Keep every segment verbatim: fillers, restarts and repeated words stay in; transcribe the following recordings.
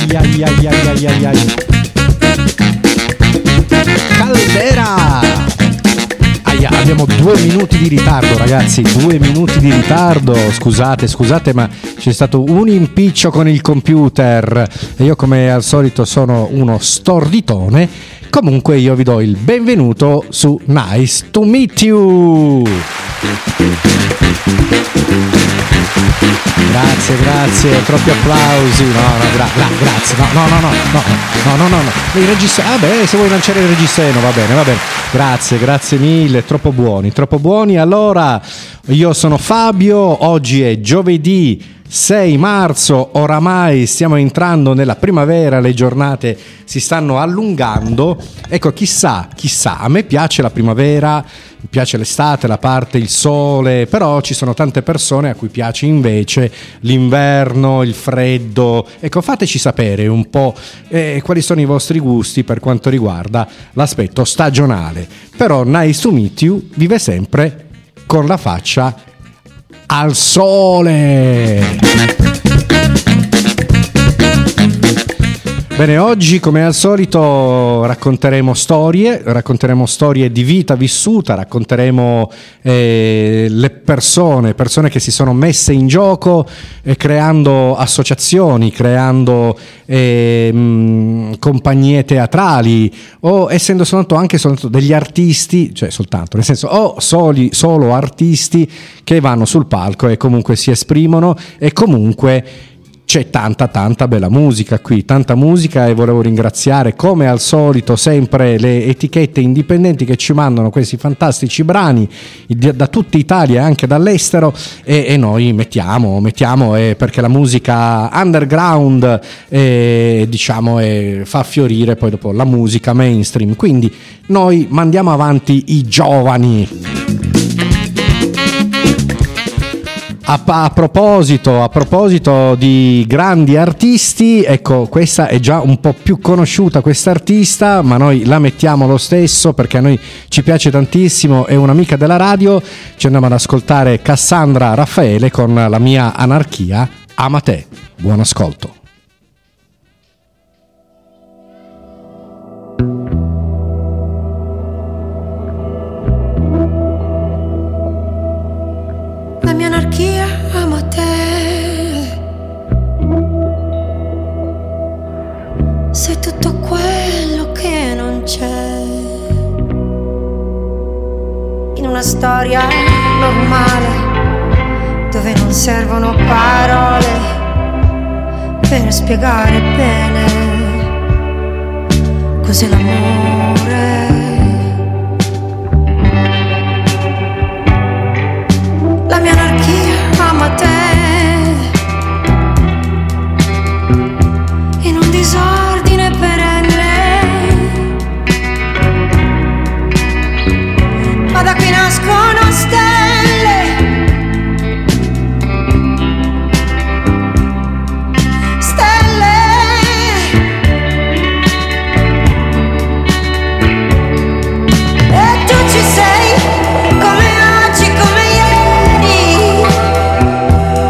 ai ai ai ai ai ai. Caldera! Aia, abbiamo due minuti di ritardo, ragazzi, due minuti di ritardo. Scusate, scusate, ma c'è stato un impiccio con il computer e io, come al solito, sono uno storditone. Comunque io vi do il benvenuto su Nice to Meet You. Grazie, grazie, troppi applausi. No, no, gra- gra- grazie. No, no, no, no, no, no, no, no, no. Il regista, vabbè, se vuoi lanciare il reggiseno, va bene, va bene. Grazie, grazie mille, troppo buoni, troppo buoni. Allora, io sono Fabio, oggi è giovedì sei marzo, oramai stiamo entrando nella primavera, le giornate si stanno allungando. Ecco, chissà, chissà, a me piace la primavera, mi piace l'estate, la parte, il sole, però ci sono tante persone a cui piace invece l'inverno, il freddo. Ecco, fateci sapere un po' eh, quali sono i vostri gusti per quanto riguarda l'aspetto stagionale. Però Nice to Meet You vive sempre con la faccia al sole. Bene, oggi come al solito racconteremo storie, racconteremo storie di vita vissuta, racconteremo eh, le persone, persone che si sono messe in gioco eh, creando associazioni, creando eh, mh, compagnie teatrali o essendo soltanto anche soltanto degli artisti, cioè soltanto, nel senso o soli, solo artisti che vanno sul palco e comunque si esprimono e comunque c'è tanta tanta bella musica qui, tanta musica, e volevo ringraziare come al solito sempre le etichette indipendenti che ci mandano questi fantastici brani da tutta Italia e anche dall'estero, e, e noi mettiamo, mettiamo eh, perché la musica underground eh, diciamo eh, fa fiorire poi dopo la musica mainstream, quindi noi mandiamo avanti i giovani. A, a proposito, a proposito di grandi artisti, ecco, questa è già un po' più conosciuta, questa artista, ma noi la mettiamo lo stesso perché a noi ci piace tantissimo, è un'amica della radio. Ci andiamo ad ascoltare Cassandra Raffaele con La mia anarchia, ama te. Buon ascolto. La mia anarchia ama te. Sei tutto quello che non c'è in una storia normale dove non servono parole per spiegare bene cos'è l'amore. La mia anarchia ama te in un disordine perenne, ma da qui nascono stelle, stelle, e tu ci sei come oggi, come ieri.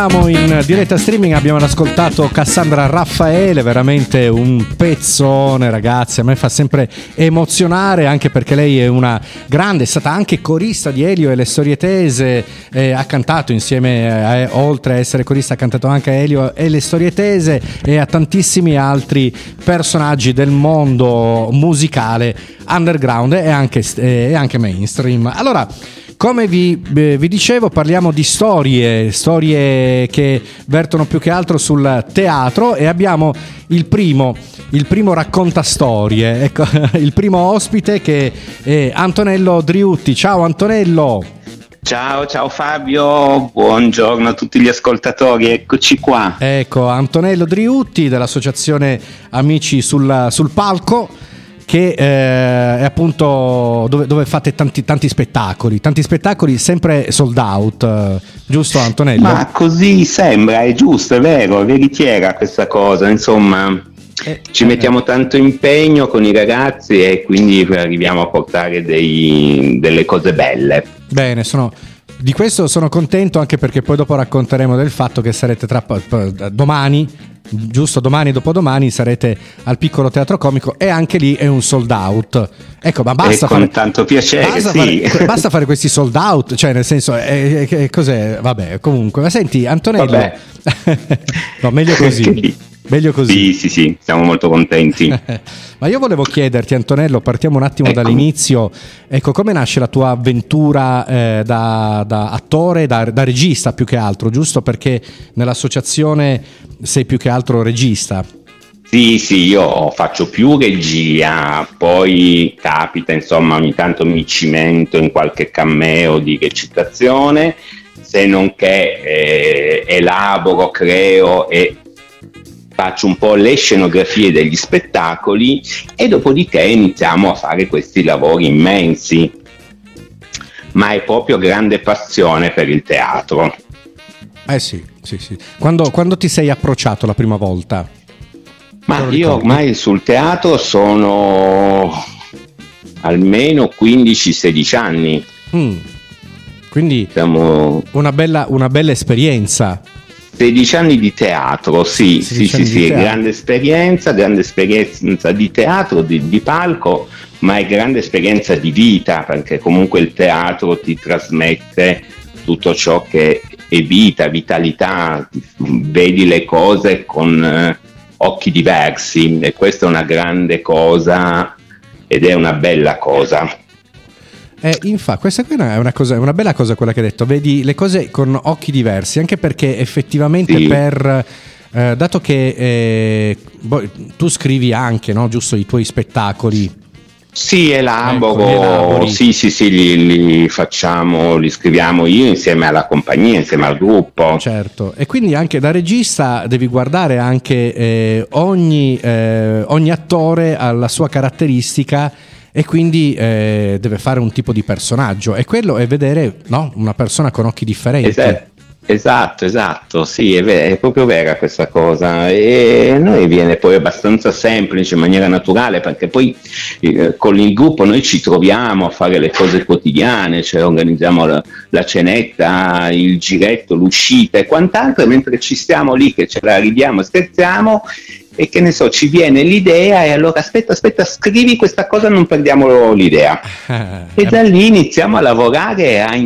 torniamo in diretta streaming. Abbiamo ascoltato Cassandra Raffaele, veramente un pezzone, ragazzi. A me fa sempre emozionare, anche perché lei è una grande, è stata anche corista di Elio e le Storie Tese, eh, ha cantato insieme, eh, oltre a essere corista ha cantato anche a Elio e le Storie Tese e a tantissimi altri personaggi del mondo musicale underground e anche, eh, e anche mainstream. Allora, come vi, eh, vi dicevo, parliamo di storie, storie che vertono più che altro sul teatro, e abbiamo il primo, il primo raccontastorie, ecco, il primo ospite che è Antonello Driutti. Ciao Antonello. Ciao, ciao Fabio, buongiorno a tutti gli ascoltatori, eccoci qua. Ecco, Antonello Driutti dell'associazione Amici sul, sul Palco, che eh, è appunto dove, dove fate tanti, tanti spettacoli, tanti spettacoli sempre sold out, eh, giusto Antonello? Ma così sembra, è giusto, è vero, è veritiera questa cosa, insomma eh, ci mettiamo eh. tanto impegno con i ragazzi e quindi arriviamo a portare dei, delle cose belle. Bene, sono... Di questo sono contento, anche perché poi dopo racconteremo del fatto che sarete tra domani, giusto domani dopodomani sarete al Piccolo Teatro Comico, e anche lì è un sold out. Ecco, ma basta e con fare, tanto piacere, basta, sì. fare, basta fare questi sold out, cioè nel senso è, è, è, cos'è? Vabbè, comunque, ma senti Antonello, no, meglio così. Meglio così. Sì, sì, sì, siamo molto contenti. Ma io volevo chiederti, Antonello, partiamo un attimo ecco. dall'inizio. Ecco, come nasce la tua avventura eh, da, da attore, da, da regista più che altro, giusto? Perché nell'associazione sei più che altro regista. Sì, sì, io faccio più regia, poi capita, insomma, ogni tanto mi cimento in qualche cameo di recitazione, se non che eh, elaboro, creo e faccio un po' le scenografie degli spettacoli, e dopodiché iniziamo a fare questi lavori immensi. Ma è proprio grande passione per il teatro. Eh sì, sì, sì. Quando, quando ti sei approcciato la prima volta? Ma io ormai sul teatro sono almeno quindici sedici anni. Mm. Quindi Siamo... una bella, una bella esperienza. sedici anni di teatro, sì, sì, sì, sì, grande esperienza, grande esperienza di teatro, di, di palco, ma è grande esperienza di vita, perché comunque il teatro ti trasmette tutto ciò che è vita, vitalità, vedi le cose con eh, occhi diversi, e questa è una grande cosa ed è una bella cosa. Eh, infatti, questa qui è una, cosa, è una bella cosa quella che hai detto, vedi le cose con occhi diversi, anche perché effettivamente sì. per eh, dato che eh, boh, tu scrivi anche, no, giusto, i tuoi spettacoli. Sì, elaboro, ecco, sì, sì, sì, li, li facciamo, li scriviamo io insieme alla compagnia, insieme al gruppo. Certo, e quindi anche da regista devi guardare anche eh, ogni, eh, ogni attore ha la sua caratteristica, e quindi eh, deve fare un tipo di personaggio, e quello è vedere, no, una persona con occhi differenti. Esatto, esatto, esatto, sì, è, ver- è proprio vera questa cosa, e a noi viene poi abbastanza semplice, in maniera naturale, perché poi eh, con il gruppo noi ci troviamo a fare le cose quotidiane, cioè organizziamo la, la cenetta, il giretto, l'uscita e quant'altro, mentre ci stiamo lì che ce la ridiamo, scherziamo, e che ne so, ci viene l'idea, e allora aspetta, aspetta, scrivi questa cosa, non perdiamo l'idea. E da lì iniziamo a lavorare, a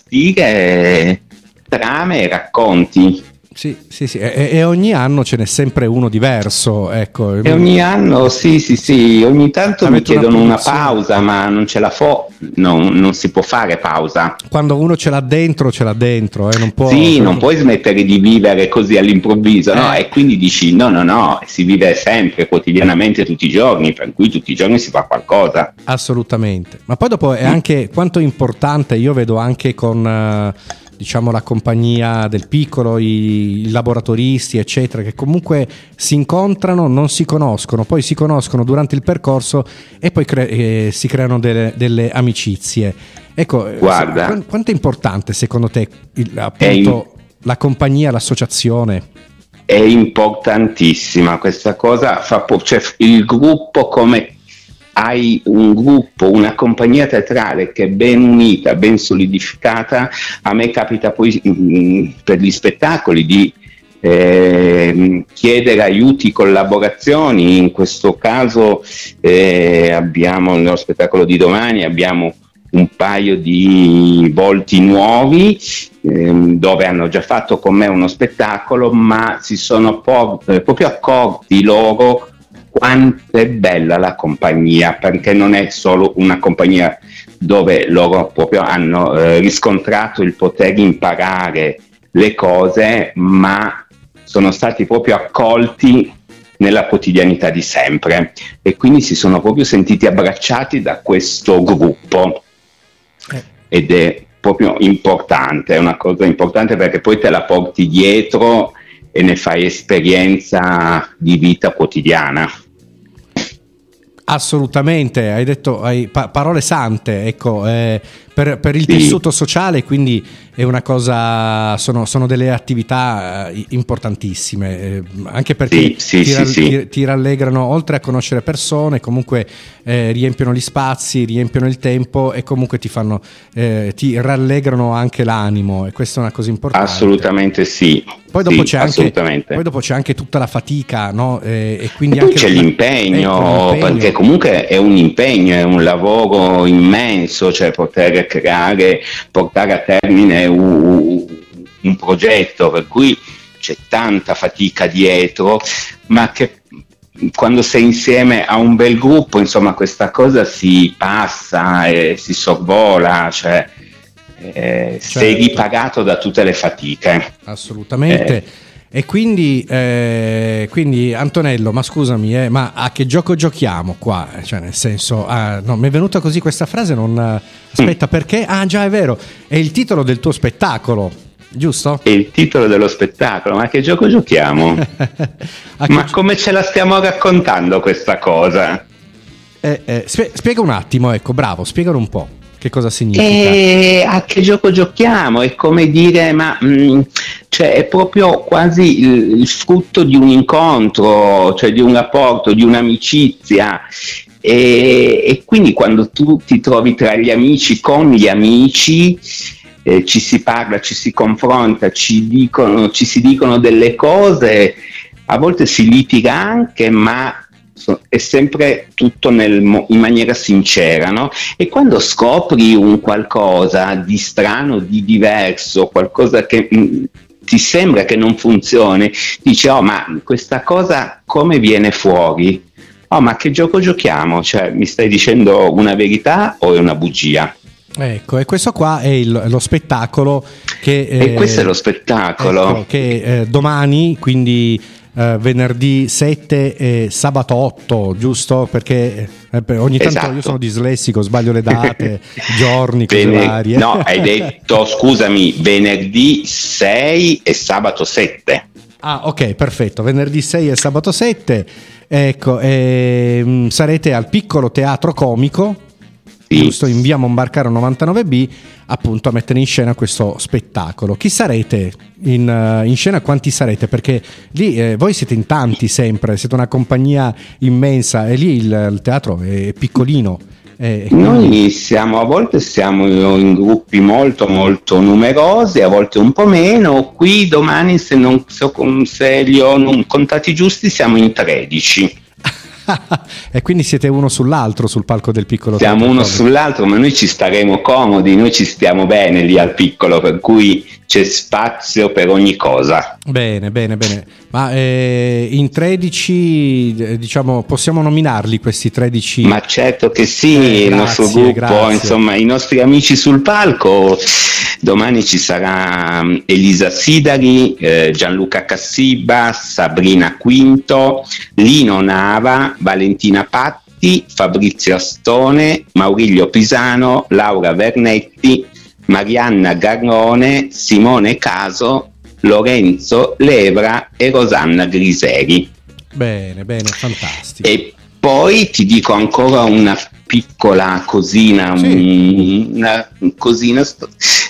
imbastire trame e racconti. Sì, sì, sì, e, e ogni anno ce n'è sempre uno diverso, ecco. E ogni anno, sì, sì, sì, ogni tanto Avete mi chiedono una, una pausa, ma non ce la fo, non, non si può fare pausa. Quando uno ce l'ha dentro, ce l'ha dentro, eh, non può... Sì, non puoi smettere di vivere così all'improvviso, no? E quindi dici no, no, no, si vive sempre, quotidianamente, tutti i giorni, per cui tutti i giorni si fa qualcosa. Assolutamente, ma poi dopo è anche quanto è importante, io vedo anche con... Uh, diciamo la compagnia del piccolo, i, i laboratoristi eccetera, che comunque si incontrano, non si conoscono, poi si conoscono durante il percorso e poi cre- eh, si creano delle, delle amicizie. Ecco, guarda, se, quanto è importante secondo te il, appunto in... la compagnia, l'associazione? È importantissima questa cosa, fa po- cioè il gruppo come hai un gruppo, una compagnia teatrale che è ben unita, ben solidificata, a me capita poi mh, per gli spettacoli di eh, chiedere aiuti, collaborazioni. In questo caso eh, abbiamo nello spettacolo di domani abbiamo un paio di volti nuovi ehm, dove hanno già fatto con me uno spettacolo, ma si sono po- eh, proprio accorti loro quanto è bella la compagnia, perché non è solo una compagnia dove loro proprio hanno eh, riscontrato il poter imparare le cose, ma sono stati proprio accolti nella quotidianità di sempre e quindi si sono proprio sentiti abbracciati da questo gruppo. Ed è proprio importante, è una cosa importante perché poi te la porti dietro e ne fai esperienza di vita quotidiana. Assolutamente, hai detto hai pa- parole sante, ecco, eh, per, per il Sì. tessuto sociale, quindi è una cosa, sono, sono delle attività eh, importantissime, eh, anche perché Sì, sì, ti, sì, ra- sì. ti, ti rallegrano, oltre a conoscere persone, comunque eh, riempiono gli spazi, riempiono il tempo e comunque ti fanno, eh, ti rallegrano anche l'animo, e questa è una cosa importante. Assolutamente sì. Poi dopo, sì, c'è anche, assolutamente. poi dopo c'è anche tutta la fatica, no? Eh, e quindi E poi anche c'è la- l'impegno, ecco, l'impegno. perché comunque è un impegno, è un lavoro immenso, cioè poter creare, portare a termine un, un progetto, per cui c'è tanta fatica dietro, ma che quando sei insieme a un bel gruppo, insomma, questa cosa si passa e si sorvola, cioè eh, Certo. sei ripagato da tutte le fatiche. Assolutamente. Eh. E quindi, eh, quindi Antonello, ma scusami, eh, ma a che gioco giochiamo qua? Cioè, nel senso, ah, no, mi è venuta così questa frase, non... Aspetta, perché? Ah, già, è vero, è il titolo del tuo spettacolo, giusto? È il titolo dello spettacolo, ma che gioco giochiamo? A che Ma gio- come ce la stiamo raccontando questa cosa? eh, eh, spie- spiega un attimo, ecco, bravo, spiegalo un po'. Che cosa significa? E a che gioco giochiamo? È come dire, ma mh, cioè è proprio quasi il, il frutto di un incontro, cioè di un rapporto, di un'amicizia. E, e quindi quando tu ti trovi tra gli amici, con gli amici, eh, ci si parla, ci si confronta, ci dicono, ci si dicono delle cose, a volte si litiga anche, ma è sempre tutto nel, in maniera sincera, no? E quando scopri un qualcosa di strano, di diverso, qualcosa che mh, ti sembra che non funzioni, dici, oh, ma questa cosa come viene fuori? Oh, ma che gioco giochiamo? Cioè, mi stai dicendo una verità o è una bugia? Ecco, e questo qua è il- lo spettacolo che... E eh, questo è lo spettacolo. ecco, che eh, domani, quindi eh, venerdì sette e sabato otto, giusto? Perché eh, per- ogni tanto Esatto. io sono dislessico, sbaglio le date, giorni, cose Vene- varie. No, hai detto, scusami, venerdì sei e sabato sette. Ah, ok, perfetto. Venerdì sei e sabato sette. Ecco, ehm, sarete al Piccolo Teatro Comico, Sì. giusto, in via Monbarcaro novantanove B, appunto a mettere in scena questo spettacolo. Chi sarete in, eh, in scena? Quanti sarete? Perché lì eh, voi siete in tanti sempre, siete una compagnia immensa e lì il, il teatro è piccolino. eh, e quindi- Noi siamo, a volte siamo in gruppi molto molto numerosi, a volte un po' meno. Qui domani, se, non, se, se li ho non contati giusti, siamo in tredici. e quindi siete uno sull'altro sul palco del Piccolo Siamo Teatro uno Comico. sull'altro, ma noi ci staremo comodi, noi ci stiamo bene lì al piccolo, per cui c'è spazio per ogni cosa. Bene, bene, bene. Ma eh, in tredici, eh, diciamo, possiamo nominarli questi tredici? Ma certo che sì, Eh, il nostro grazie, gruppo, grazie. insomma, i nostri amici sul palco. Domani ci sarà um, Elisa Sidari, eh, Gianluca Cassiba, Sabrina Quinto, Lino Nava, Valentina Patti, Fabrizio Astone, Maurilio Pisano, Laura Vernetti, Marianna Garrone, Simone Caso, Lorenzo Levra e Rosanna Griseri. Bene, bene, fantastico. E poi ti dico ancora una piccola cosina, Sì. una cosina. sto-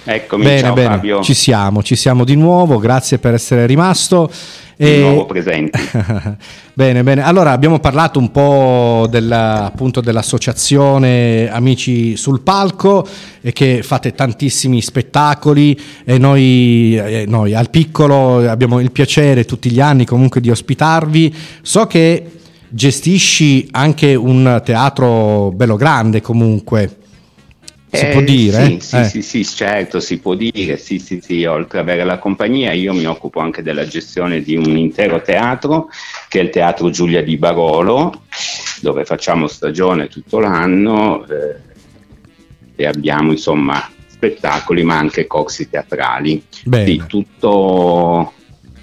Eccomi, bene, ciao bene. Fabio. Ci siamo, ci siamo di nuovo, grazie per essere rimasto. Di nuovo presenti. Bene, bene. Allora abbiamo parlato un po' della, appunto dell'associazione Amici sul Palco e che fate tantissimi spettacoli e noi, eh, noi al Piccolo abbiamo il piacere tutti gli anni comunque di ospitarvi. So che gestisci anche un teatro bello grande comunque. Si eh, può dire? Sì, sì, eh. sì, sì, certo, si può dire, sì, sì, sì, oltre ad avere la compagnia io mi occupo anche della gestione di un intero teatro, che è il Teatro Giulia di Barolo, dove facciamo stagione tutto l'anno eh, e abbiamo insomma spettacoli ma anche corsi teatrali. Bene. Sì, tutto,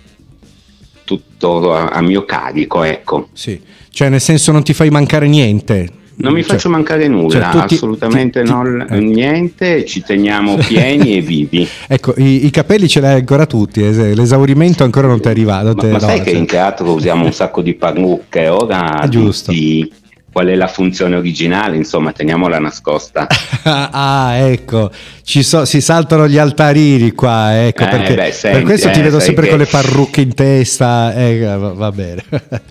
tutto a, a mio carico, ecco. Sì, cioè nel senso non ti fai mancare niente. Non mi cioè, faccio mancare nulla, cioè, ti, assolutamente ti, ti, non, eh. niente, ci teniamo pieni e vivi. Ecco, i, i capelli ce l'hai ancora tutti, es- l'esaurimento ancora non ti è arrivato. Ma, te, ma no, sai cioè. che in teatro usiamo un sacco di parrucche, ora giusto. Di, qual è la funzione originale, insomma, teniamola nascosta. Ah, ecco, ci so, si saltano gli altarini qua, ecco, Eh, perché beh, senti, per questo ti eh, vedo sai sempre che- con le parrucche in testa, eh, va, va bene.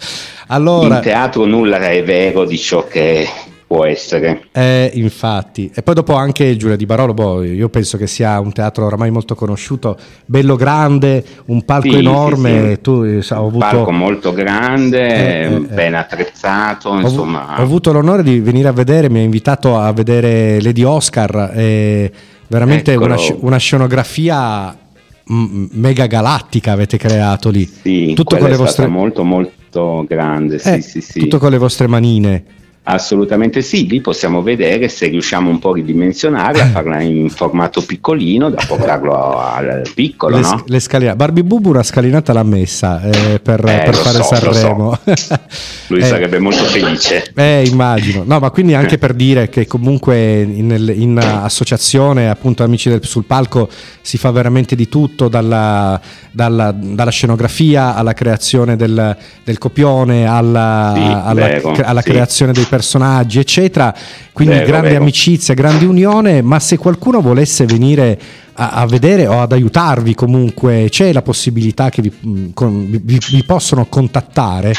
Allora, In teatro nulla è vero di ciò che può essere. Eh, infatti, e poi dopo anche Giulia di Barolo, boh, io penso che sia un teatro oramai molto conosciuto, bello grande, un palco Sì, enorme. sì, sì. Tu eh, ho Un avuto, palco molto grande, Eh, eh, ben attrezzato, ho, avu- insomma. ho avuto l'onore di venire a vedere, mi ha invitato a vedere Lady Oscar, e veramente Eccolo. una, sc- una scenografia mm, mega galattica avete creato lì. Sì, tutto quella con le è vostre, stata molto molto grande, sì, eh, sì, sì. tutto con le vostre manine. Assolutamente sì, lì possiamo vedere se riusciamo un po' a ridimensionare, a farla in formato piccolino, da portarlo al piccolo, le, no? le scalinate. Barbie Bubu una scalinata l'ha messa eh, per, Eh, per lo fare so, lo Sanremo. Lui Eh, sarebbe molto felice. Eh, immagino. No, ma quindi anche per dire che comunque in, in associazione, appunto Amici del, sul Palco, si fa veramente di tutto, dalla, dalla, dalla scenografia alla creazione del, del copione, alla, Sì, alla, vero, alla sì. creazione dei personaggi, eccetera. Quindi Vero, grande vero. amicizia, grande unione. Ma se qualcuno volesse venire a, a vedere o ad aiutarvi, comunque c'è la possibilità che vi, mh, con- vi, vi possono contattare?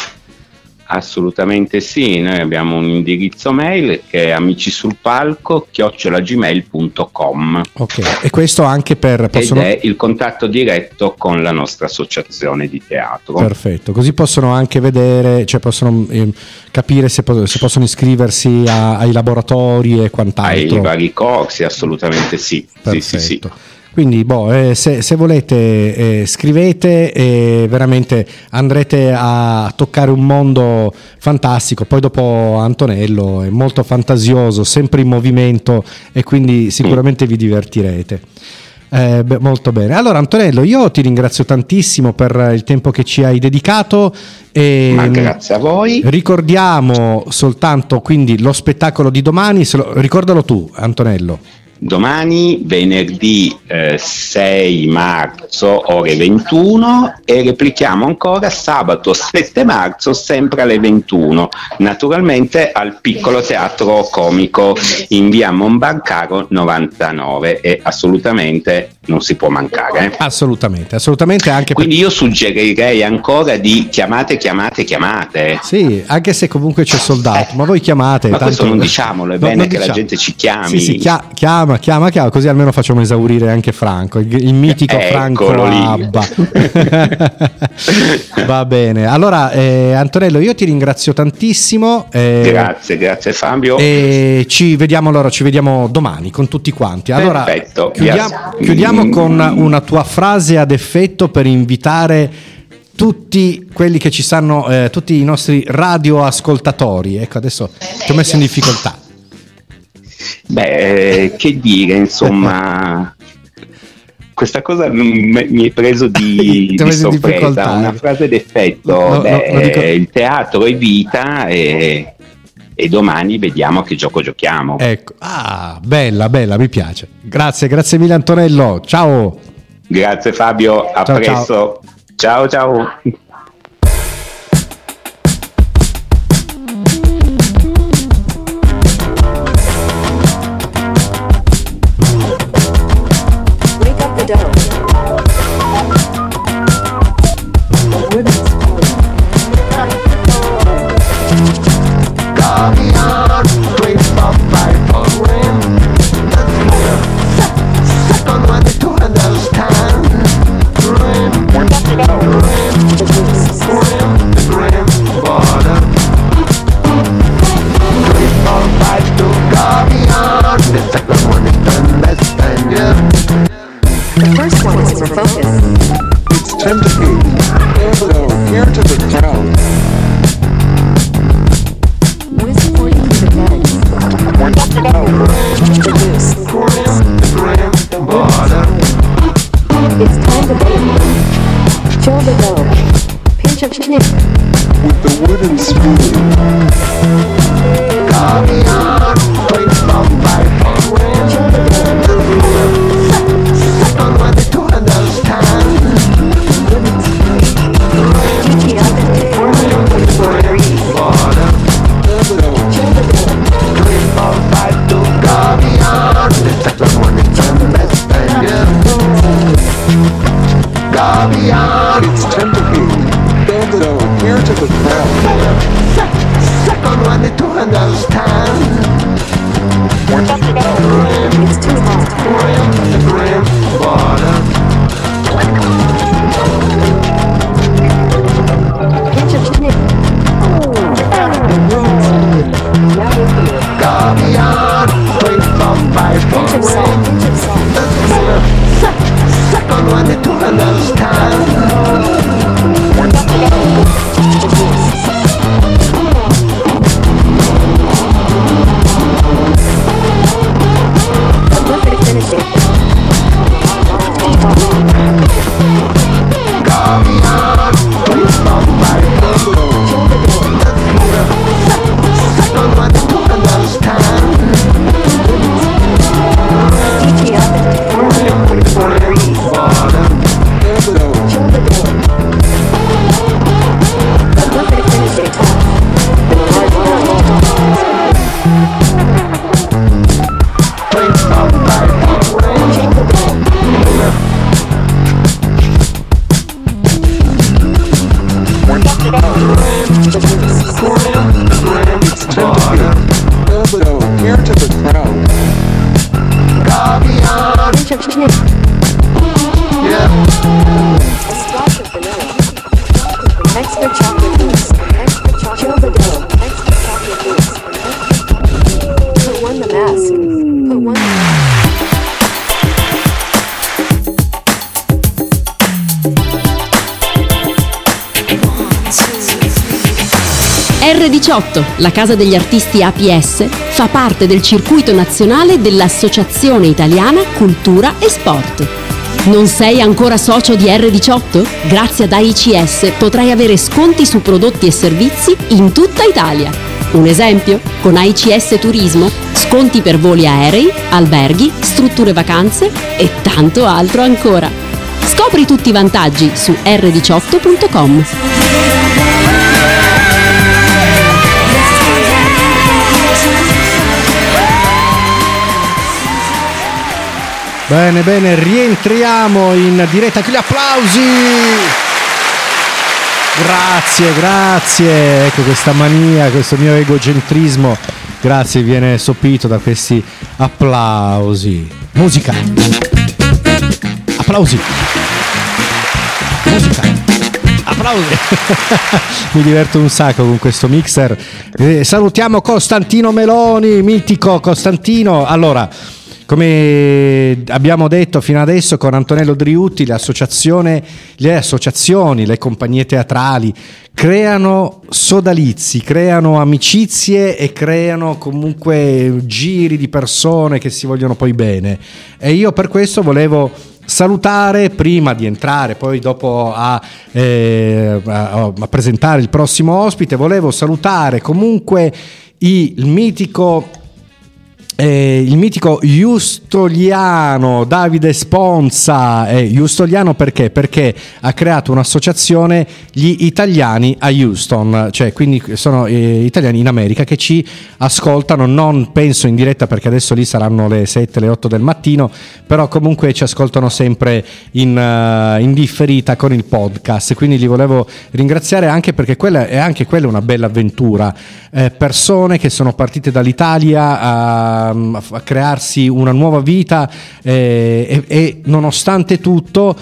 Assolutamente sì, noi abbiamo un indirizzo mail che è amicisulpalco chiocciola gmail punto com Ok, e questo anche per possono... ed è il contatto diretto con la nostra associazione di teatro. Perfetto, così possono anche vedere, cioè possono eh, capire se, po- se possono iscriversi a- ai laboratori e quant'altro. Ai vari corsi, assolutamente sì. Sì, sì, sì. Perfetto. Quindi boh, eh, se, se volete eh, scrivete e veramente andrete a toccare un mondo fantastico. Poi dopo Antonello è molto fantasioso, sempre in movimento, e quindi sicuramente vi divertirete. Eh, beh, molto bene. Allora Antonello, io ti ringrazio tantissimo per il tempo che ci hai dedicato e Ma grazie a voi. ricordiamo soltanto quindi lo spettacolo di domani, se lo- ricordalo tu Antonello. Domani, venerdì eh, sei marzo, ore ventuno, e replichiamo ancora sabato sette marzo, sempre alle ventuno, naturalmente al Piccolo Teatro Comico in via Monbarcaro novantanove, e assolutamente non si può mancare. eh. Assolutamente, assolutamente, anche per... Quindi io suggerirei ancora di chiamate, chiamate, chiamate. Sì, anche se comunque c'è soldato, ma voi chiamate. Ma tanto- questo non diciamolo, è No, bene non che la diciamo. gente ci chiami. Sì, sì, chia- chiama, chiama, chiama, così almeno facciamo esaurire anche Franco, il, il mitico Franco Eccolo lì. Abba. Va bene, allora eh, Antonello, io ti ringrazio tantissimo. eh, Grazie, grazie Fabio. E ci vediamo allora, ci vediamo domani con tutti quanti. Allora, Perfetto. chiudiamo, Yes. chiudiamo Mm. con una tua frase ad effetto per invitare tutti quelli che ci stanno, eh, tutti i nostri radioascoltatori. Ecco, adesso ti ho messo in difficoltà. Beh, eh, che dire, insomma, questa cosa m- mi è preso di, Ti ho di messo in sorpresa. difficoltà. Una frase d'effetto. No, no, Beh, lo dico- il teatro è vita, e, e domani vediamo che gioco giochiamo. Ecco, ah, bella, bella, mi piace. Grazie, grazie mille Antonello. Ciao. Grazie Fabio, a Ciao, presto. Ciao ciao. tend to be. So here to the crowd. Whispering to the bed. Produce. It's time to bake. Chill the dough. Pinch of snip. With the wooden spoon. Caviar, wait from my program. Chill the dough. Second one to understand. G T up at four hundred twenty-four degrees. Chill the dough. Three, four, five, two, caviar. The second one is understand. Caviar, it's time to be. So here to the crowd. Second one to understand. It's too hot. Pinch of snip. Now we're here. Caviar, three, four, five, Pinch of salt. Pinch of salt. second one to understand. Perfect finishing. Caviar, three, four, five, Chill the dough. second one to understand. G T up at four hundred twenty-four degrees. Chill the dough. Perfect finishing. Hard work. Three, four, five, Chill the dough. So here to the crowd. Caviar, Pinch of snip. yeah. A splash of vanilla. Extra chocolate mousse. Extra chocolate. Chill the dough. Extra chocolate mousse. Put one the mask. Put one the mask. erre diciotto, la casa degli artisti A P S, fa parte del circuito nazionale dell'Associazione Italiana Cultura e Sport. Non sei ancora socio di erre diciotto? Grazie ad A I C S potrai avere sconti su prodotti e servizi in tutta Italia. Un esempio? Con A I C S Turismo, sconti per voli aerei, alberghi, strutture vacanze e tanto altro ancora. Scopri tutti i vantaggi su erre diciotto punto com. Bene, bene, rientriamo in diretta con gli applausi. Grazie, grazie. Ecco questa mania, questo mio egocentrismo. Grazie, viene sopito da questi applausi. Musica. Applausi. Musica. Applausi. Mi diverto un sacco con questo mixer. Eh, salutiamo Costantino Meloni, mitico Costantino. Allora, come abbiamo detto fino adesso con Antonello Driutti, l'associazione, le associazioni, le compagnie teatrali creano sodalizi, creano amicizie e creano comunque giri di persone che si vogliono poi bene. E io per questo volevo salutare, prima di entrare poi dopo a, eh, a, a presentare il prossimo ospite, volevo salutare comunque il mitico Eh, il mitico Justoliano Davide Sponza. eh, Justoliano perché? Perché ha creato un'associazione, gli italiani a Houston, cioè quindi sono eh, italiani in America che ci ascoltano, non penso in diretta perché adesso lì saranno le sette, le otto del mattino, però comunque ci ascoltano sempre in, uh, in differita con il podcast, quindi li volevo ringraziare anche perché quella è anche quella una bella avventura, eh, persone che sono partite dall'Italia a a crearsi una nuova vita eh, e, e nonostante tutto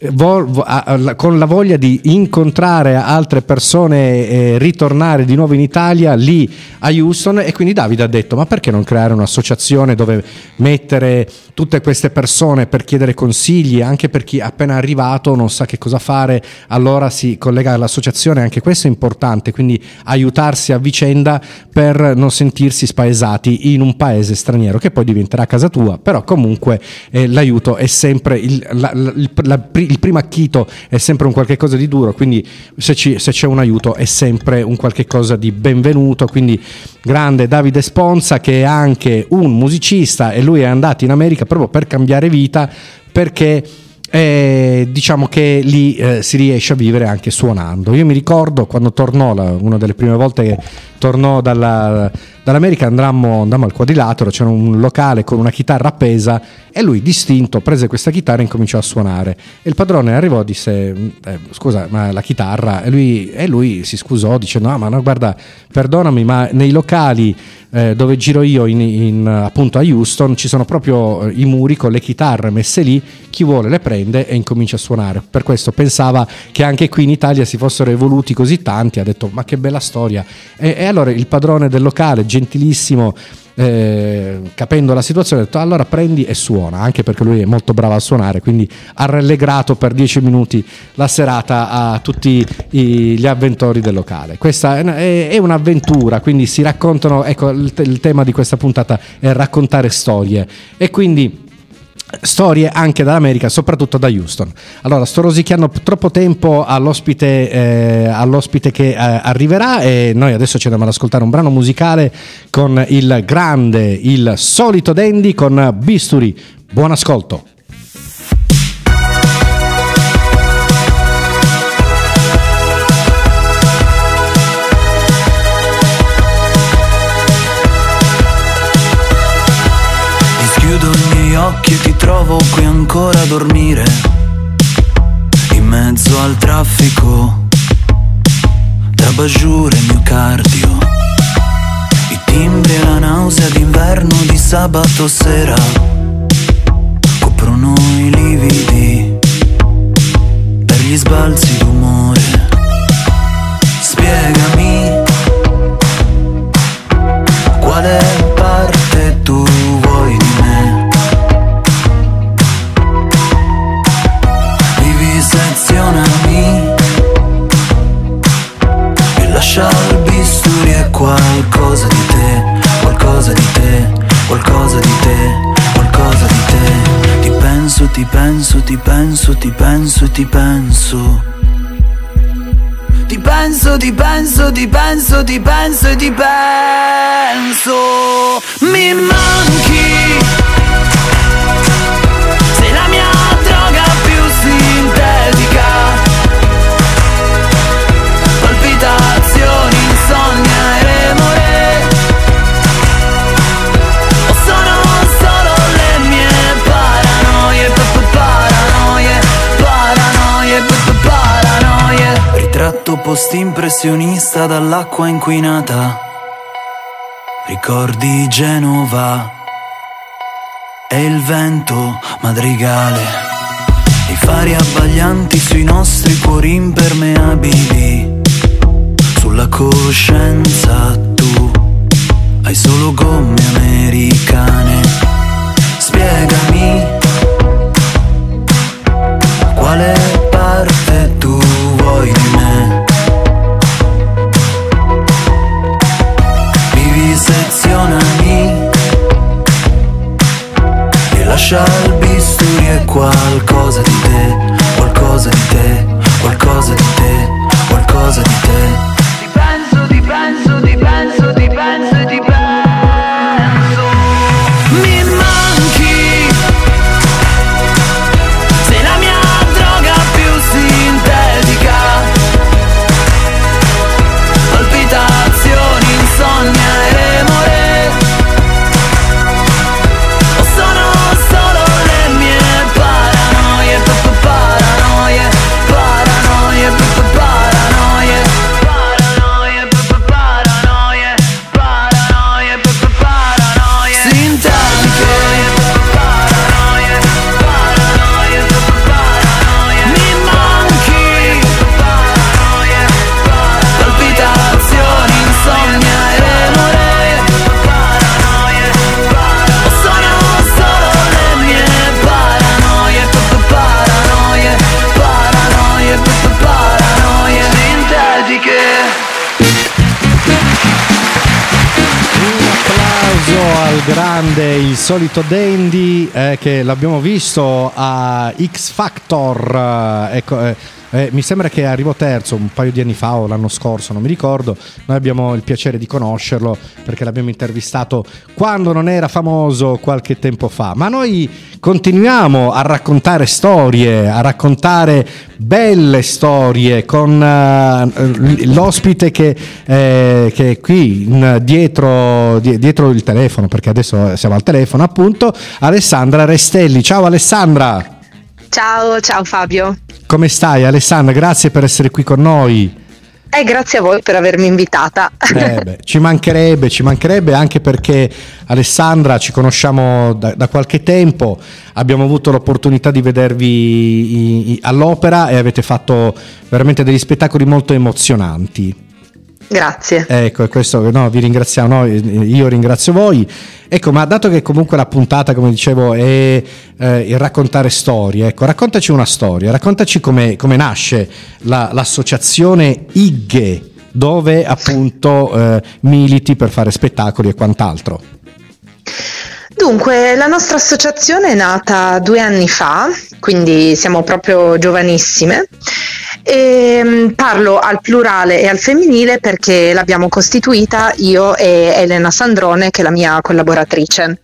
vo- vo- a- con la voglia di incontrare altre persone e ritornare di nuovo in Italia, lì a Houston, e quindi Davide ha detto: ma perché non creare un'associazione dove mettere tutte queste persone per chiedere consigli, anche per chi è appena arrivato non sa che cosa fare, allora si collega all'associazione. Anche questo è importante, quindi aiutarsi a vicenda per non sentirsi spaesati in un paese straniero che poi diventerà casa tua, però comunque eh, l'aiuto è sempre il, la, la, il, la, il primo acchito è sempre un qualche cosa di duro, quindi se, ci, se c'è un aiuto è sempre un qualche cosa di benvenuto. Quindi grande Davide Sponza, che è anche un musicista, e lui è andato in America proprio per cambiare vita, perché eh, diciamo che lì eh, si riesce a vivere anche suonando. Io mi ricordo quando tornò, la, una delle prime volte che tornò dalla, dall'America, andammo, andammo al Quadrilatero, c'era un locale con una chitarra appesa e lui distinto prese questa chitarra e incominciò a suonare, e il padrone arrivò e disse eh, scusa, ma la chitarra, e lui, e lui si scusò dicendo no ma no guarda, perdonami, ma nei locali eh, dove giro io in, in, appunto a Houston ci sono proprio i muri con le chitarre messe lì, chi vuole le prende e incomincia a suonare. Per questo pensava che anche qui in Italia si fossero evoluti così tanti, ha detto ma che bella storia. E, e allora il padrone del locale, gentilissimo, eh, capendo la situazione, ha detto allora prendi e suona, anche perché lui è molto bravo a suonare, quindi ha rallegrato per dieci minuti la serata a tutti i, gli avventori del locale. Questa è, è un'avventura, quindi si raccontano, ecco il, il tema di questa puntata è raccontare storie, e quindi storie anche dall'America, soprattutto da Houston. Allora sto rosicchiando troppo tempo all'ospite, eh, all'ospite che eh, arriverà, e noi adesso ci andiamo ad ascoltare un brano musicale con il grande, il solito Dandy con Bisturi. Buon ascolto. Occhi e ti trovo qui ancora a dormire, in mezzo al traffico, tra Bajur e il mio cardio, i timbri e la nausea d'inverno di sabato sera coprono i lividi per gli sbalzi d'umore. Spiegami quale parte tu vuoi di me. Sezionami e lascia il bisturi e qualcosa di te, qualcosa di te, qualcosa di te, qualcosa di te. Ti penso, ti penso, ti penso, ti penso e ti penso. Ti penso, ti penso, ti penso, ti penso e ti penso. Mi manchi, sei la mia droga più sintetica, palpitazioni, insonnia e remore, o sono solo le mie paranoie, paranoie, paranoie, paranoie. Ritratto post-impressionista dall'acqua inquinata, ricordi Genova e il vento madrigale, i fari abbaglianti sui nostri cuori impermeabili. Sulla coscienza tu hai solo gomme americane. Spiegami quale parte tu vuoi di me. Vivisezionami e lascia il bisturi e qualcosa di te, qualcosa di te, qualcosa di te, qualcosa di te. Ti penso, ti penso, ti penso, ti penso e ti penso. Mi manchi, sei la mia droga più grande, il solito Dandy, eh, che l'abbiamo visto a X Factor, eh, ecco, eh, eh, mi sembra che arrivò terzo un paio di anni fa o l'anno scorso, non mi ricordo. Noi abbiamo il piacere di conoscerlo perché l'abbiamo intervistato quando non era famoso qualche tempo fa, ma noi continuiamo a raccontare storie, a raccontare belle storie con uh, l'ospite che, eh, che è qui in, dietro, di, dietro il telefono, perché adesso siamo al telefono appunto, Alessandra Restelli. Ciao Alessandra. Ciao, ciao Fabio. Come stai Alessandra? Grazie per essere qui con noi. Eh, grazie a voi per avermi invitata. Eh beh, ci mancherebbe, ci mancherebbe anche perché Alessandra ci conosciamo da, da qualche tempo, abbiamo avuto l'opportunità di vedervi i, i, all'opera e avete fatto veramente degli spettacoli molto emozionanti. Grazie. Ecco, questo no, vi ringraziamo, no, io ringrazio voi. Ecco, ma dato che comunque la puntata, come dicevo, è eh, il raccontare storie, ecco, raccontaci una storia, raccontaci come, come nasce la, l'associazione I G E, dove appunto eh, militi per fare spettacoli e quant'altro. Dunque, la nostra associazione è nata due anni fa, quindi siamo proprio giovanissime. E parlo al plurale e al femminile perché l'abbiamo costituita io e Elena Sandrone, che è la mia collaboratrice.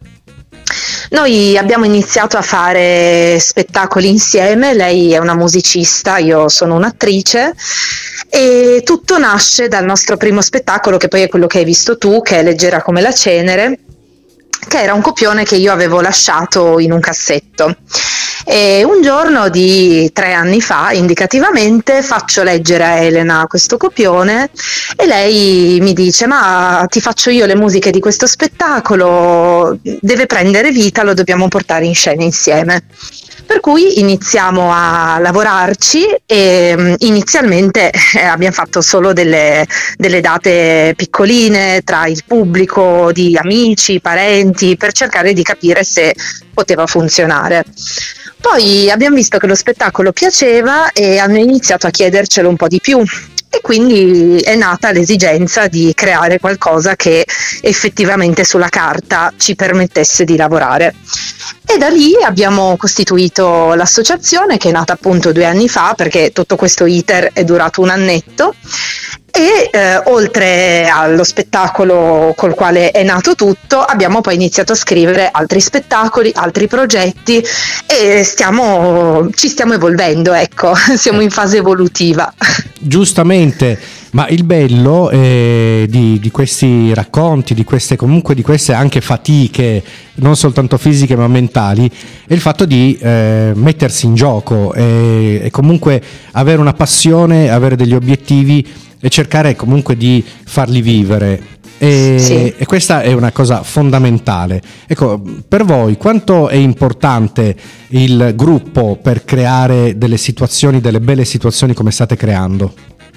Noi abbiamo iniziato a fare spettacoli insieme, lei è una musicista, io sono un'attrice, e tutto nasce dal nostro primo spettacolo, che poi è quello che hai visto tu, che è Leggera come la cenere, che era un copione che io avevo lasciato in un cassetto. E un giorno di tre anni fa, indicativamente, faccio leggere a Elena questo copione e lei mi dice: ma ti faccio io le musiche di questo spettacolo, deve prendere vita, lo dobbiamo portare in scena insieme. Per cui iniziamo a lavorarci e um, inizialmente eh, abbiamo fatto solo delle, delle date piccoline tra il pubblico, di amici, parenti, per cercare di capire se poteva funzionare. Poi abbiamo visto che lo spettacolo piaceva e hanno iniziato a chiedercelo un po' di più. E quindi è nata l'esigenza di creare qualcosa che effettivamente sulla carta ci permettesse di lavorare. E da lì abbiamo costituito l'associazione, che è nata appunto due anni fa, perché tutto questo iter è durato un annetto. E eh, oltre allo spettacolo col quale è nato tutto, abbiamo poi iniziato a scrivere altri spettacoli, altri progetti e stiamo, ci stiamo evolvendo, ecco, siamo in fase evolutiva. Giustamente, ma il bello eh, di, di questi racconti, di queste comunque di queste anche fatiche, non soltanto fisiche ma mentali, è il fatto di eh, mettersi in gioco e, e comunque avere una passione, avere degli obiettivi e cercare comunque di farli vivere. E, sì. E questa è una cosa fondamentale. Ecco, per voi quanto è importante il gruppo per creare delle situazioni, delle belle situazioni come state creando?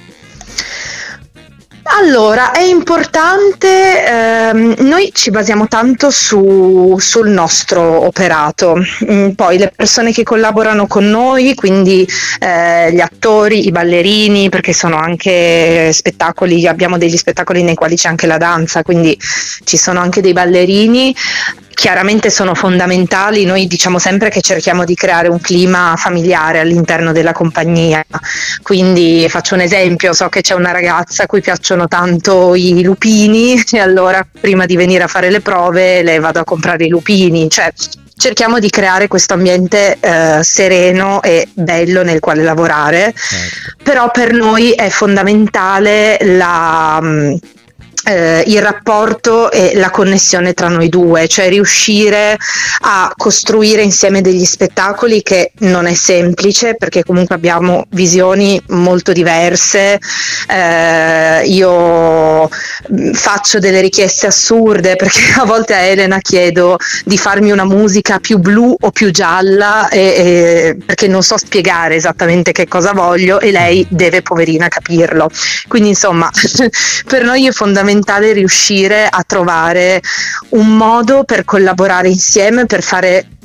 Allora, è importante, ehm, noi ci basiamo tanto su, sul nostro operato, mm, poi le persone che collaborano con noi, quindi eh, gli attori, i ballerini, perché sono anche spettacoli, abbiamo degli spettacoli nei quali c'è anche la danza, quindi ci sono anche dei ballerini. Chiaramente sono fondamentali, noi diciamo sempre che cerchiamo di creare un clima familiare all'interno della compagnia, quindi faccio un esempio, so che c'è una ragazza a cui piacciono tanto i lupini e allora prima di venire a fare le prove le vado a comprare i lupini, cioè cerchiamo di creare questo ambiente eh, sereno e bello nel quale lavorare, certo. Però per noi è fondamentale la... Mh, Eh, il rapporto e la connessione tra noi due, cioè riuscire a costruire insieme degli spettacoli, che non è semplice perché comunque abbiamo visioni molto diverse. Eh, io faccio delle richieste assurde perché a volte a Elena chiedo di farmi una musica più blu o più gialla e, e, perché non so spiegare esattamente che cosa voglio e lei deve, poverina, capirlo. Quindi insomma per noi è fondamentale riuscire a trovare un modo per collaborare insieme, per fare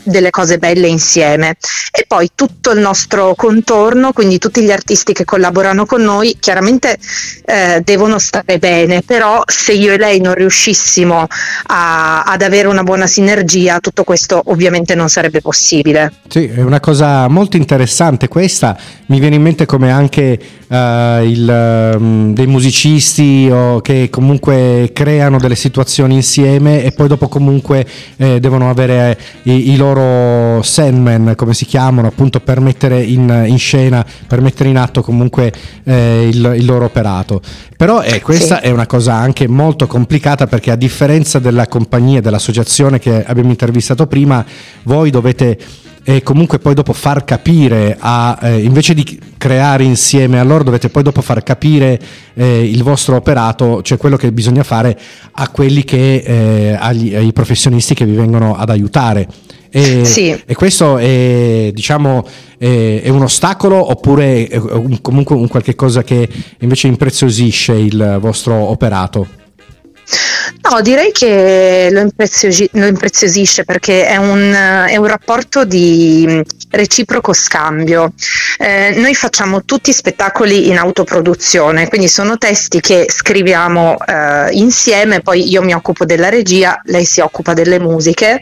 delle cose belle insieme. E poi tutto il nostro contorno, quindi tutti gli artisti che collaborano con noi, chiaramente eh, devono stare bene, però se io e lei non riuscissimo a, ad avere una buona sinergia, tutto questo ovviamente non sarebbe possibile. Sì, è una cosa molto interessante questa. Mi viene in mente come anche uh, il, um, dei musicisti o che comunque creano delle situazioni insieme e poi dopo comunque eh, devono avere i, i loro sandman, come si chiamano, appunto per mettere in, in scena, per mettere in atto comunque eh, il, il loro operato. Però eh, questa sì. è una cosa anche molto complicata, perché a differenza della compagnia, dell'associazione che abbiamo intervistato prima, voi dovete e comunque poi dopo far capire a, eh, invece di creare insieme a loro, dovete poi dopo far capire eh, il vostro operato, cioè quello che bisogna fare a quelli che eh, agli, ai professionisti che vi vengono ad aiutare. E, sì. e questo è, diciamo, è, è un ostacolo, oppure è un, comunque un qualche cosa che invece impreziosisce il vostro operato? No, direi che lo, impreziosi- lo impreziosisce, perché è un, è un rapporto di reciproco scambio. Eh, noi facciamo tutti spettacoli in autoproduzione, quindi sono testi che scriviamo eh, insieme, poi io mi occupo della regia, lei si occupa delle musiche,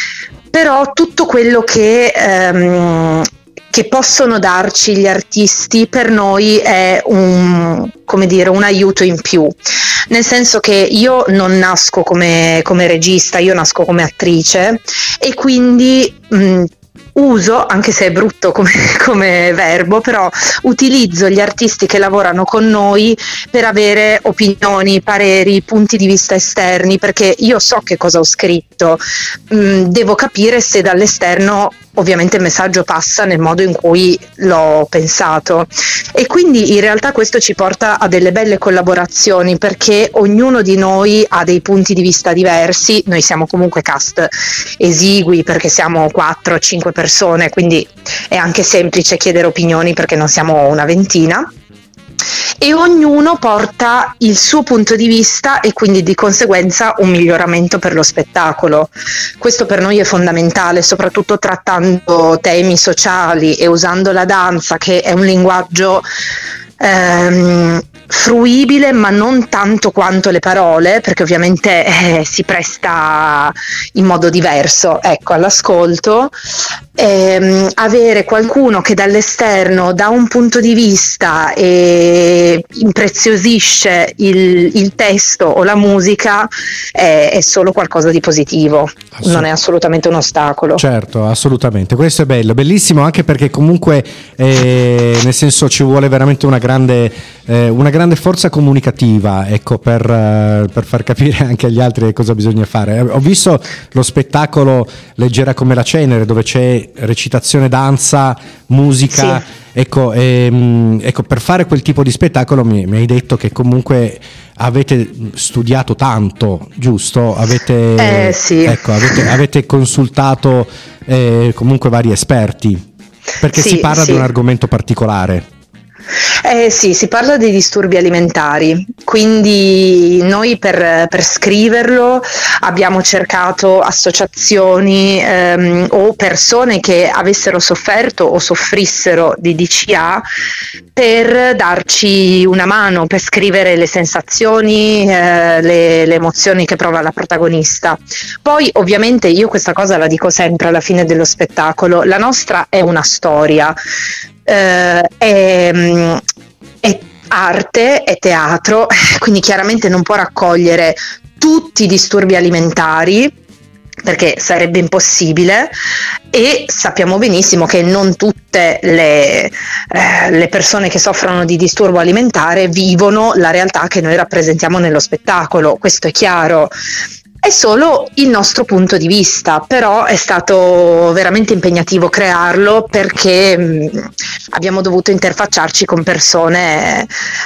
però tutto quello che... Ehm, che possono darci gli artisti per noi è un, come dire, un aiuto in più, nel senso che io non nasco come, come regista, io nasco come attrice, e quindi mh, uso, anche se è brutto come, come verbo, però utilizzo gli artisti che lavorano con noi per avere opinioni, pareri, punti di vista esterni, perché io so che cosa ho scritto, mh, devo capire se dall'esterno ovviamente il messaggio passa nel modo in cui l'ho pensato, e quindi in realtà questo ci porta a delle belle collaborazioni, perché ognuno di noi ha dei punti di vista diversi. Noi siamo comunque cast esigui, perché siamo quattro cinque persone, quindi è anche semplice chiedere opinioni, perché non siamo una ventina, e ognuno porta il suo punto di vista e quindi di conseguenza un miglioramento per lo spettacolo. Questo per noi è fondamentale, soprattutto trattando temi sociali e usando la danza, che è un linguaggio ehm, fruibile, ma non tanto quanto le parole, perché ovviamente eh, si presta in modo diverso, ecco, all'ascolto. Ehm, avere qualcuno che dall'esterno dà un punto di vista e impreziosisce il, il testo o la musica è, è solo qualcosa di positivo, Assolut- non è assolutamente un ostacolo. Certo, assolutamente, questo è bello, bellissimo, anche perché comunque eh, nel senso ci vuole veramente una grande, eh, una grande forza comunicativa, ecco, per, uh, per far capire anche agli altri cosa bisogna fare. Ho visto lo spettacolo Leggera come la cenere, dove c'è recitazione, danza, musica, sì. ecco, ehm, ecco, per fare quel tipo di spettacolo mi, mi hai detto che comunque avete studiato tanto, giusto? Avete, eh, sì. ecco, avete, avete consultato eh, comunque vari esperti, perché sì, si parla sì. di un argomento particolare. Eh sì, si parla di disturbi alimentari, quindi noi per, per scriverlo abbiamo cercato associazioni ehm, o persone che avessero sofferto o soffrissero di D C A per darci una mano, per scrivere le sensazioni, eh, le, le emozioni che prova la protagonista. Poi ovviamente io questa cosa la dico sempre alla fine dello spettacolo, la nostra è una storia. Uh, è, è arte, è teatro, quindi chiaramente non può raccogliere tutti i disturbi alimentari, perché sarebbe impossibile, e sappiamo benissimo che non tutte le, eh, le persone che soffrono di disturbo alimentare vivono la realtà che noi rappresentiamo nello spettacolo, questo è chiaro. È solo il nostro punto di vista, però è stato veramente impegnativo crearlo, perché mh, abbiamo dovuto interfacciarci con persone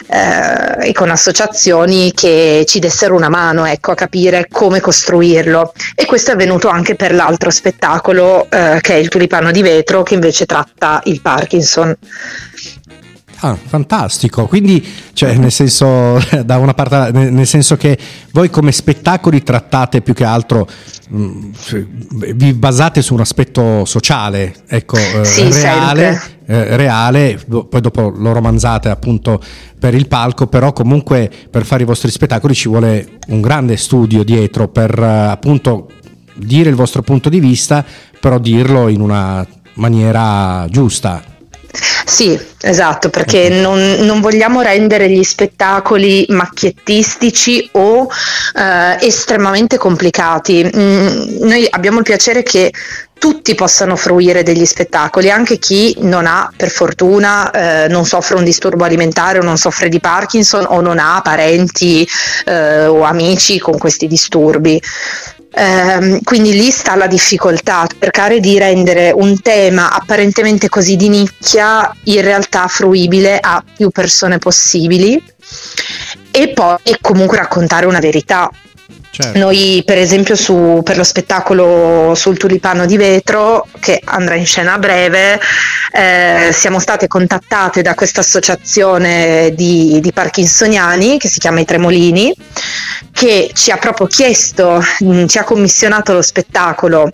eh, e con associazioni che ci dessero una mano, ecco, a capire come costruirlo, e questo è avvenuto anche per l'altro spettacolo eh, che è il Tulipano di vetro, che invece tratta il Parkinson. Ah, fantastico. Quindi, cioè, nel senso, da una parte, nel senso che voi come spettacoli trattate più che altro, mh, vi basate su un aspetto sociale, ecco, eh, Sì, reale, sempre. eh, reale, do- poi dopo lo romanzate appunto per il palco, però comunque per fare i vostri spettacoli ci vuole un grande studio dietro per eh, appunto dire il vostro punto di vista, però dirlo in una maniera giusta. Sì, esatto, perché non, non vogliamo rendere gli spettacoli macchiettistici o eh, estremamente complicati. Mm, noi abbiamo il piacere che tutti possano fruire degli spettacoli, anche chi non ha, per fortuna, eh, non soffre un disturbo alimentare o non soffre di Parkinson o non ha parenti eh, o amici con questi disturbi. Eh, quindi lì sta la difficoltà, cercare di rendere un tema apparentemente così di nicchia in realtà fruibile a più persone possibili e poi comunque raccontare una verità. Certo. Noi per esempio su, per lo spettacolo sul Tulipano di Vetro, che andrà in scena a breve, eh, siamo state contattate da questa associazione di, di parkinsoniani che si chiama I Tremolini, che ci ha proprio chiesto, mh, ci ha commissionato lo spettacolo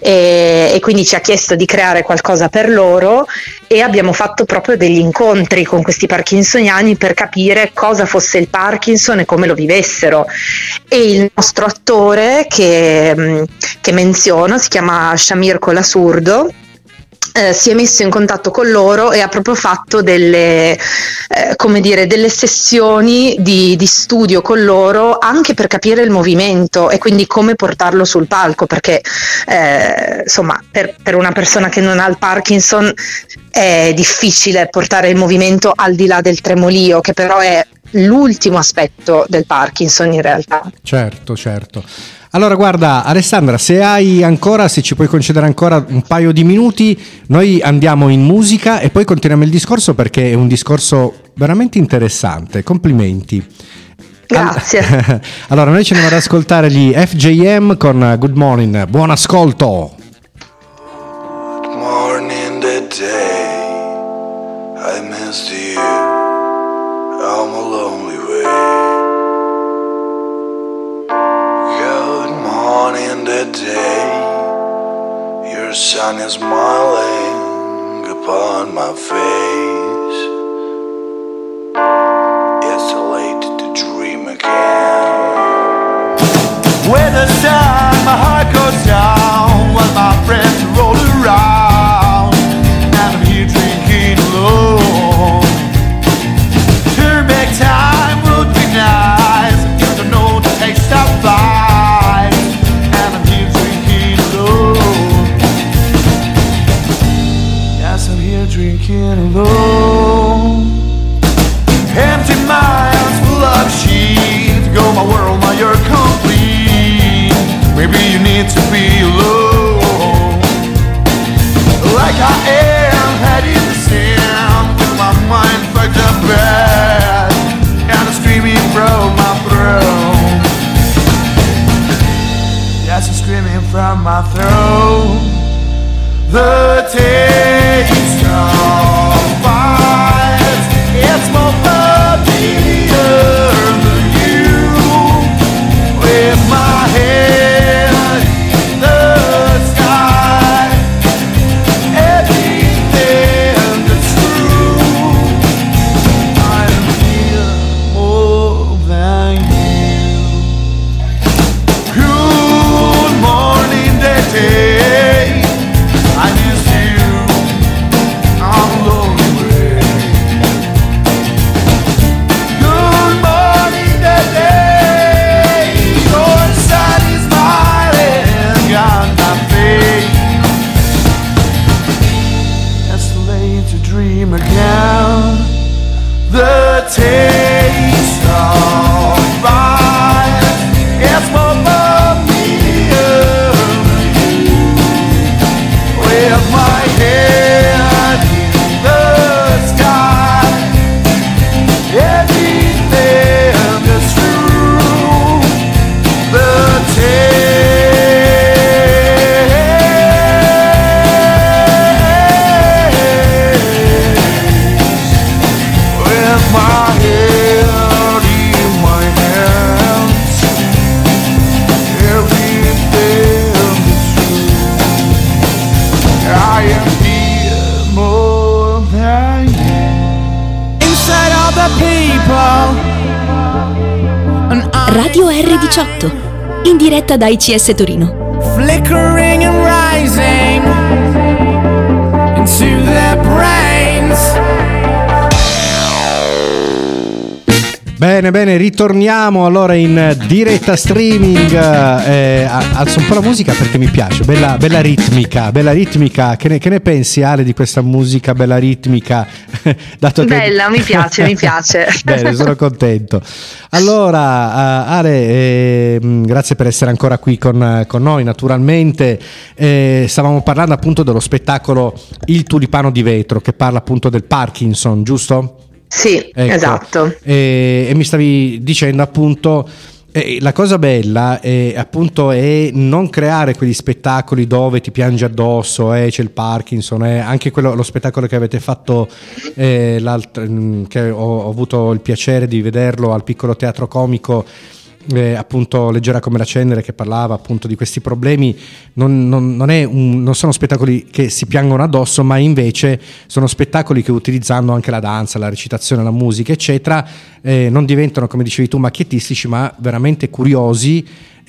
e, e quindi ci ha chiesto di creare qualcosa per loro, e abbiamo fatto proprio degli incontri con questi parkinsoniani per capire cosa fosse il Parkinson e come lo vivessero. E il nostro attore che, mh, che menziono si chiama Shamir Colasurdo. Eh, si è messo in contatto con loro e ha proprio fatto delle, eh, come dire, delle sessioni di, di studio con loro, anche per capire il movimento e quindi come portarlo sul palco, perché eh, insomma per, per una persona che non ha il Parkinson è difficile portare il movimento al di là del tremolio, che però è l'ultimo aspetto del Parkinson in realtà. Certo, certo. Allora guarda Alessandra, se hai ancora, se ci puoi concedere ancora un paio di minuti, noi andiamo in musica e poi continuiamo il discorso, perché è un discorso veramente interessante. Complimenti. Grazie. Allora noi ci andiamo ad ascoltare gli F J M con Good Morning. Buon ascolto. Good morning the day I missed you on my lonely way. In the day your sun is smiling upon my face. It's too late to dream again. When the sun, my heart goes down, while my friends roll around, and I'm here drinking alone. Turn back time would be nice if you know the taste of life. Drinking alone, empty minds full of shit. Go my world, now you're complete. Maybe you need to be alone. Like I am, head in the sand, with my mind fucked up bad, and I'm screaming from my throat. Yes, I'm screaming from my throat. The taste of violence, it's more familiar than you. With my head in the sky, everything that's true, I'm here more than you. Good morning, the day. The taste of violence, it's more familiar than you. With my head in the sky, everything is true. The taste. my head in my hands. Every day and it's true. I am here more than you. Inside all the people. Radio erre diciotto, in diretta da I C S Torino. Flickering and rising into their brains. Bene, bene, ritorniamo allora in diretta streaming. Eh, alzo un po' la musica perché mi piace, bella, bella ritmica, bella ritmica. Che ne, che ne pensi, Ale, di questa musica bella ritmica? Dato che... Bella, mi piace, mi piace. Bene, sono contento. Allora, uh, Ale, eh, grazie per essere ancora qui con, con noi, naturalmente. Eh, stavamo parlando appunto dello spettacolo Il tulipano di vetro, che parla appunto del Parkinson, giusto? Sì, ecco. esatto. E, e mi stavi dicendo appunto, eh, la cosa bella è appunto è non creare quegli spettacoli dove ti piangi addosso, eh, c'è il Parkinson, eh. Anche quello, lo spettacolo che avete fatto, eh, l'altro, che ho, ho avuto il piacere di vederlo al Piccolo Teatro Comico, Eh, appunto Leggera come la cenere, che parlava appunto di questi problemi. Non, non, non, è un, non sono spettacoli che si piangono addosso, ma invece sono spettacoli che, utilizzando anche la danza, la recitazione, la musica eccetera, eh, non diventano, come dicevi tu, macchiettistici, ma veramente curiosi,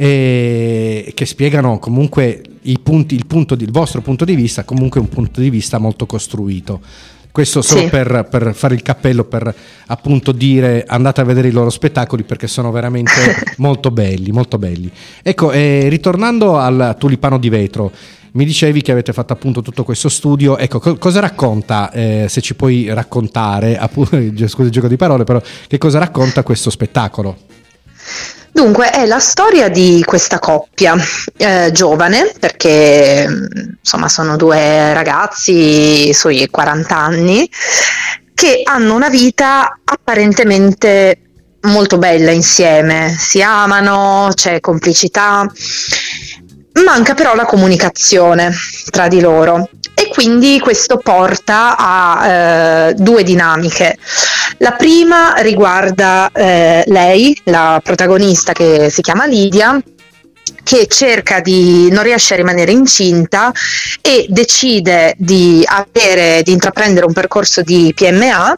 eh, che spiegano comunque i punti, il, punto di, il vostro punto di vista, comunque un punto di vista molto costruito. Questo solo sì. per, per fare il cappello, per appunto dire andate a vedere i loro spettacoli, perché sono veramente molto belli, molto belli. Ecco, eh, ritornando al Tulipano di vetro, mi dicevi che avete fatto appunto tutto questo studio. Ecco, co- cosa racconta, eh, se ci puoi raccontare, appunto, scusa il gioco di parole, però che cosa racconta questo spettacolo? Dunque, è la storia di questa coppia eh, giovane, perché insomma sono due ragazzi sui quaranta anni che hanno una vita apparentemente molto bella insieme, si amano, c'è complicità, manca però la comunicazione tra di loro, e quindi questo porta a eh, due dinamiche. La prima riguarda eh, lei, la protagonista, che si chiama Lidia, che cerca di, non riesce a rimanere incinta e decide di avere, di intraprendere un percorso di P M A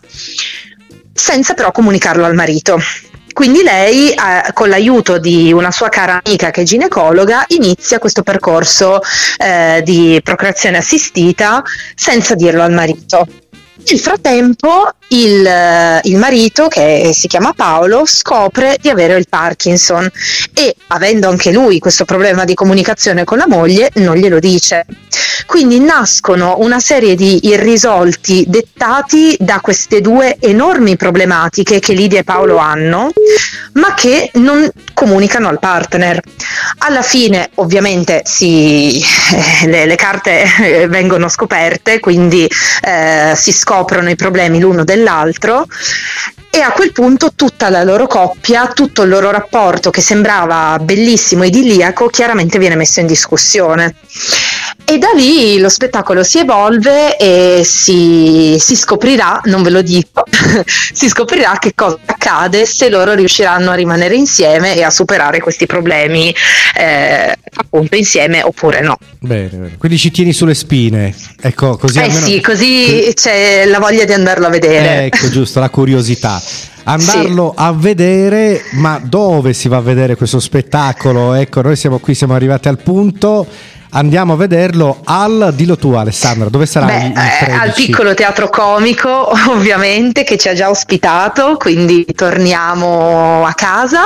senza però comunicarlo al marito. Quindi lei, eh, con l'aiuto di una sua cara amica che è ginecologa, inizia questo percorso eh, di procreazione assistita senza dirlo al marito. Nel frattempo il, il marito, che si chiama Paolo, scopre di avere il Parkinson e, avendo anche lui questo problema di comunicazione con la moglie, non glielo dice. Quindi nascono una serie di irrisolti dettati da queste due enormi problematiche che Lidia e Paolo hanno, ma che non comunicano al partner. Alla fine ovviamente si, eh, le, le carte eh, vengono scoperte, quindi eh, si scoprono i problemi l'uno dell'altro, e a quel punto tutta la loro coppia, tutto il loro rapporto, che sembrava bellissimo, idilliaco, chiaramente viene messo in discussione. E da lì lo spettacolo si evolve e si, si scoprirà, non ve lo dico, si scoprirà che cosa accade, se loro riusciranno a rimanere insieme e a superare questi problemi eh, appunto insieme oppure no. Bene, bene, quindi ci tieni sulle spine, ecco, così eh almeno... sì, così c'è la voglia di andarlo a vedere. Ecco, giusto, la curiosità. Andarlo sì. a vedere, ma dove si va a vedere questo spettacolo? Ecco, noi siamo qui, siamo arrivati al punto. Andiamo a vederlo al, dillo tu Alessandra, dove sarà? Beh, il, il tredici? Al Piccolo Teatro Comico, ovviamente, che ci ha già ospitato, quindi torniamo a casa,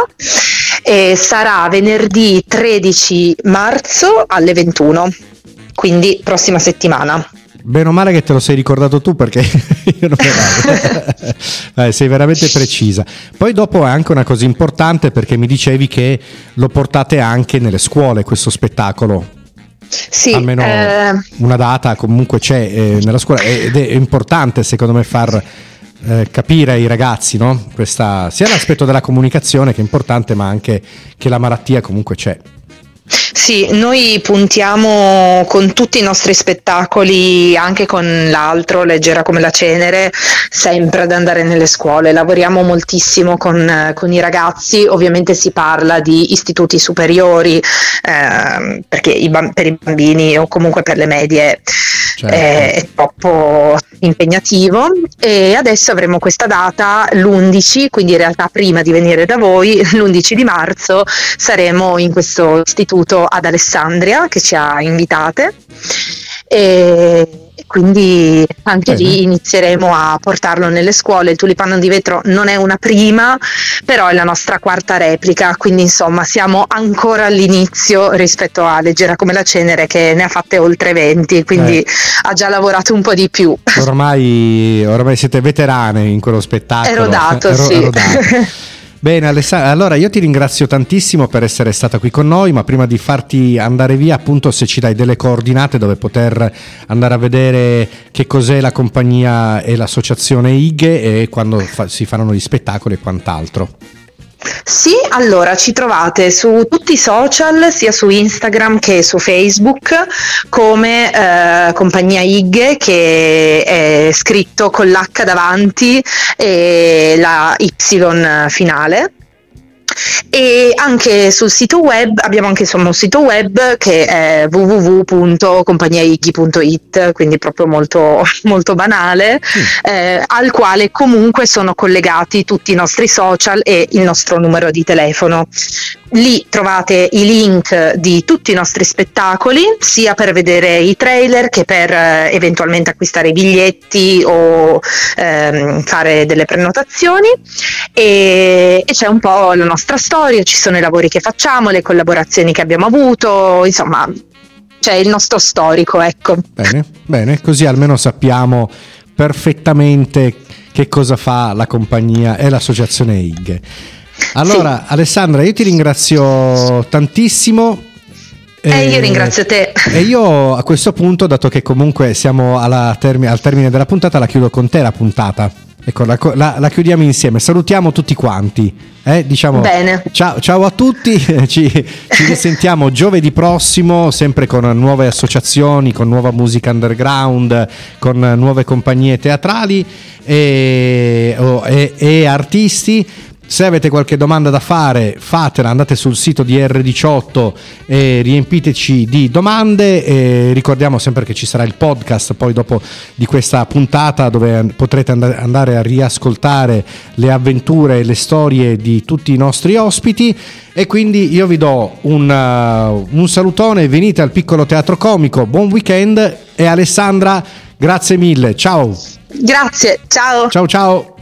e sarà venerdì tredici marzo alle ventuno, quindi prossima settimana. Bene o male che te lo sei ricordato tu, perché io non me la... sei veramente precisa. Poi dopo è anche una cosa importante, perché mi dicevi che lo portate anche nelle scuole questo spettacolo. Sì, almeno eh... una data comunque c'è eh, nella scuola, ed è importante secondo me far eh, capire ai ragazzi, no? Questa, sia l'aspetto della comunicazione, che è importante, ma anche che la malattia comunque c'è. Sì, noi puntiamo con tutti i nostri spettacoli, anche con l'altro, Leggera come la cenere, sempre ad andare nelle scuole. Lavoriamo moltissimo con, con i ragazzi, ovviamente si parla di istituti superiori, eh, perché i bam- per i bambini o comunque per le medie Certo. è, è troppo impegnativo, e adesso avremo questa data l'undici, quindi in realtà prima di venire da voi, l'undici di marzo, saremo in questo istituto ad Alessandria che ci ha invitate, e quindi anche Bene. lì inizieremo a portarlo nelle scuole. Il Tulipano di Vetro non è una prima, però è la nostra quarta replica, quindi insomma siamo ancora all'inizio rispetto a Leggera come la cenere, che ne ha fatte oltre venti, quindi Eh. ha già lavorato un po' di più. Ormai, ormai siete veterane in quello spettacolo. È rodato, Ero- sì. è rodato. Bene Alessandra, allora io ti ringrazio tantissimo per essere stata qui con noi, ma prima di farti andare via, appunto, se ci dai delle coordinate dove poter andare a vedere che cos'è la compagnia e l'associazione I G E e quando fa- si faranno gli spettacoli e quant'altro. Sì, allora ci trovate su tutti i social, sia su Instagram che su Facebook, come eh, Compagnia I G E, che è scritto con l'H davanti e la Y finale. E anche sul sito web abbiamo anche insomma un sito web che è w w w punto compagniaighi punto i t, quindi proprio molto, molto banale, eh, al quale comunque sono collegati tutti i nostri social e il nostro numero di telefono. Lì trovate i link di tutti i nostri spettacoli, sia per vedere i trailer che per eh, eventualmente acquistare i biglietti o ehm, fare delle prenotazioni, e, e c'è un po' la nostra storia, ci sono i lavori che facciamo, le collaborazioni che abbiamo avuto, insomma c'è il nostro storico, ecco. Bene, bene, così almeno sappiamo perfettamente che cosa fa la compagnia e l'associazione I G E. Allora, sì. Alessandra, io ti ringrazio tantissimo. E eh, io ringrazio te. E io a questo punto, dato che comunque siamo alla termi- al termine della puntata, la chiudo con te la puntata. Ecco, la, la, la chiudiamo insieme. Salutiamo tutti quanti. Eh, diciamo, bene. Ciao, ciao a tutti. ci, ci risentiamo giovedì prossimo, sempre con nuove associazioni, con nuova musica underground, con nuove compagnie teatrali e, oh, e, e artisti. Se avete qualche domanda da fare, fatela, andate sul sito di erre diciotto e riempiteci di domande, e ricordiamo sempre che ci sarà il podcast poi dopo di questa puntata, dove potrete andare a riascoltare le avventure e le storie di tutti i nostri ospiti. E quindi io vi do un, uh, un salutone, venite al Piccolo Teatro Comico, buon weekend, e Alessandra, grazie mille, ciao. Grazie, ciao. Ciao ciao.